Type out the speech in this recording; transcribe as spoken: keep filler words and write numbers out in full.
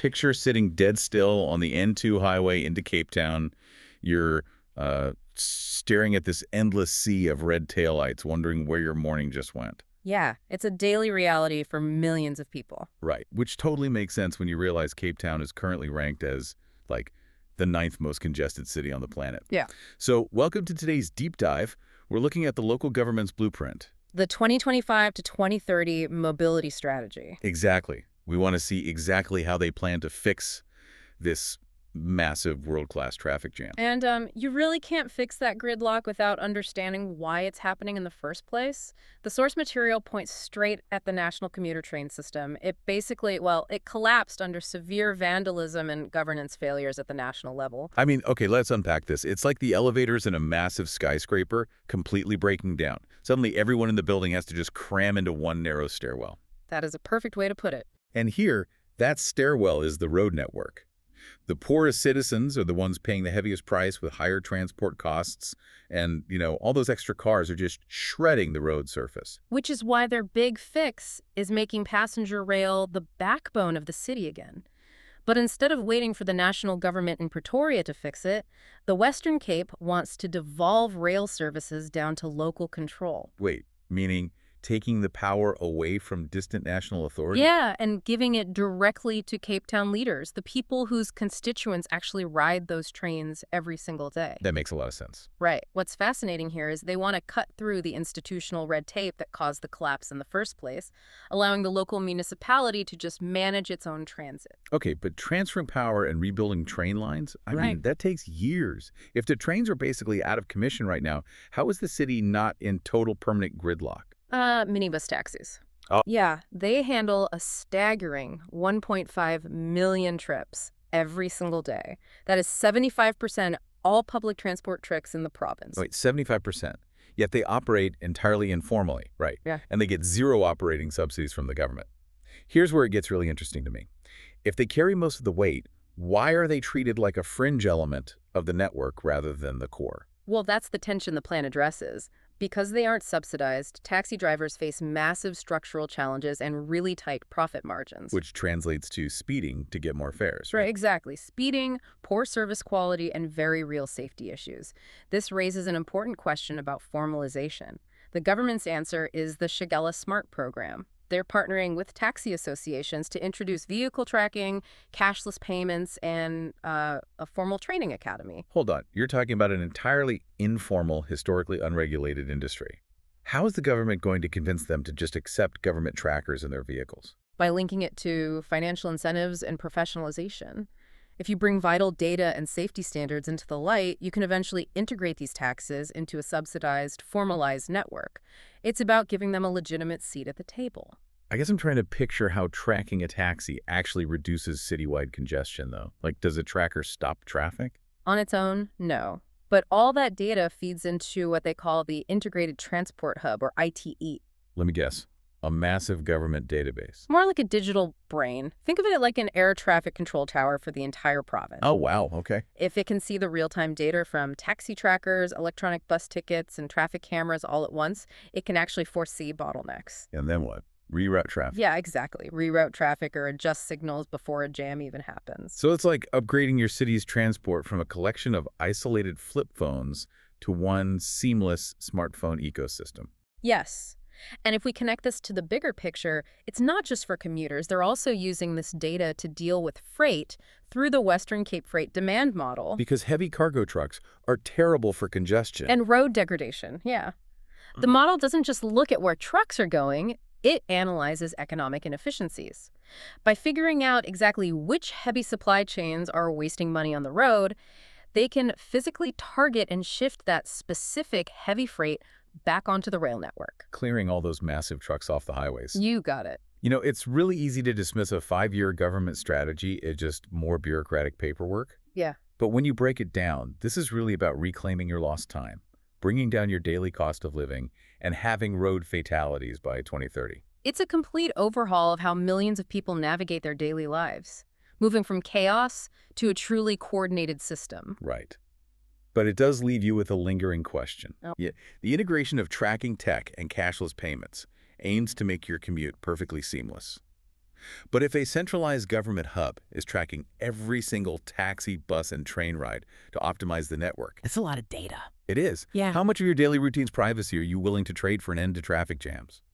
Picture sitting dead still on the N two highway into Cape Town. You're uh, staring at this endless sea of red taillights, wondering where your morning just went. Yeah, it's a daily reality for millions of people. Right, which totally makes sense when you realize Cape Town is currently ranked as, like, the ninth most congested city on the planet. Yeah. So, welcome to today's deep dive. We're looking at the local government's blueprint. The twenty twenty-five to twenty thirty mobility strategy. Exactly. We want to see exactly how they plan to fix this massive world-class traffic jam. And um, you really can't fix that gridlock without understanding why it's happening in the first place. The source material points straight at the national commuter train system. It basically, well, it collapsed under severe vandalism and governance failures at the national level. I mean, okay, let's unpack this. It's like the elevators in a massive skyscraper completely breaking down. Suddenly, everyone in the building has to just cram into one narrow stairwell. That is a perfect way to put it. And here, that stairwell is the road network. The poorest citizens are the ones paying the heaviest price with higher transport costs, and, you know, all those extra cars are just shredding the road surface. Which is why their big fix is making passenger rail the backbone of the city again. But instead of waiting for the national government in Pretoria to fix it, the Western Cape wants to devolve rail services down to local control. Wait, meaning taking the power away from distant national authority? Yeah, and giving it directly to Cape Town leaders, the people whose constituents actually ride those trains every single day. That makes a lot of sense. Right. What's fascinating here is they want to cut through the institutional red tape that caused the collapse in the first place, allowing the local municipality to just manage its own transit. Okay, but transferring power and rebuilding train lines, I Right. mean, that takes years. If the trains are basically out of commission right now, how is the city not in total permanent gridlock? Uh, minibus taxis. Oh. Yeah, they handle a staggering one point five million trips every single day. That is seventy-five percent all public transport trips in the province. Wait, seventy-five percent. Yet they operate entirely informally, right? Yeah. And they get zero operating subsidies from the government. Here's where it gets really interesting to me. If they carry most of the weight, why are they treated like a fringe element of the network rather than the core? Well, that's the tension the plan addresses. Because they aren't subsidized, taxi drivers face massive structural challenges and really tight profit margins. Which translates to speeding to get more fares. Right, exactly. Speeding, poor service quality, and very real safety issues. This raises an important question about formalization. The government's answer is the Shigella SMART program. They're partnering with taxi associations to introduce vehicle tracking, cashless payments, and uh, a formal training academy. Hold on. You're talking about an entirely informal, historically unregulated industry. How is the government going to convince them to just accept government trackers in their vehicles? By linking it to financial incentives and professionalization. If you bring vital data and safety standards into the light, you can eventually integrate these taxes into a subsidized, formalized network. It's about giving them a legitimate seat at the table. I guess I'm trying to picture how tracking a taxi actually reduces citywide congestion, though. Like, does a tracker stop traffic? On its own, no. But all that data feeds into what they call the Integrated Transport Hub, or I T E. Let me guess. A massive government database. More like a digital brain. Think of it like an air traffic control tower for the entire province. Oh, wow. Okay. If it can see the real-time data from taxi trackers, electronic bus tickets, and traffic cameras all at once, it can actually foresee bottlenecks. And then what? Reroute traffic. Yeah, exactly. Reroute traffic or adjust signals before a jam even happens. So it's like upgrading your city's transport from a collection of isolated flip phones to one seamless smartphone ecosystem. Yes. And if we connect this to the bigger picture, it's not just for commuters. They're also using this data to deal with freight through the Western Cape Freight demand model. Because heavy cargo trucks are terrible for congestion. And road degradation, yeah. The model doesn't just look at where trucks are going, it analyzes economic inefficiencies. By figuring out exactly which heavy supply chains are wasting money on the road, they can physically target and shift that specific heavy freight back onto the rail network. Clearing all those massive trucks off the highways. You got it. You know, it's really easy to dismiss a five-year government strategy as just more bureaucratic paperwork. Yeah. But when you break it down, this is really about reclaiming your lost time, bringing down your daily cost of living, and having road fatalities by twenty thirty. It's a complete overhaul of how millions of people navigate their daily lives, moving from chaos to a truly coordinated system. Right. But it does leave you with a lingering question. Oh. Yeah, the integration of tracking tech and cashless payments aims to make your commute perfectly seamless. But if a centralized government hub is tracking every single taxi, bus, and train ride to optimize the network, That's a lot of data. it is. Yeah. How much of your daily routine's privacy are you willing to trade for an end to traffic jams?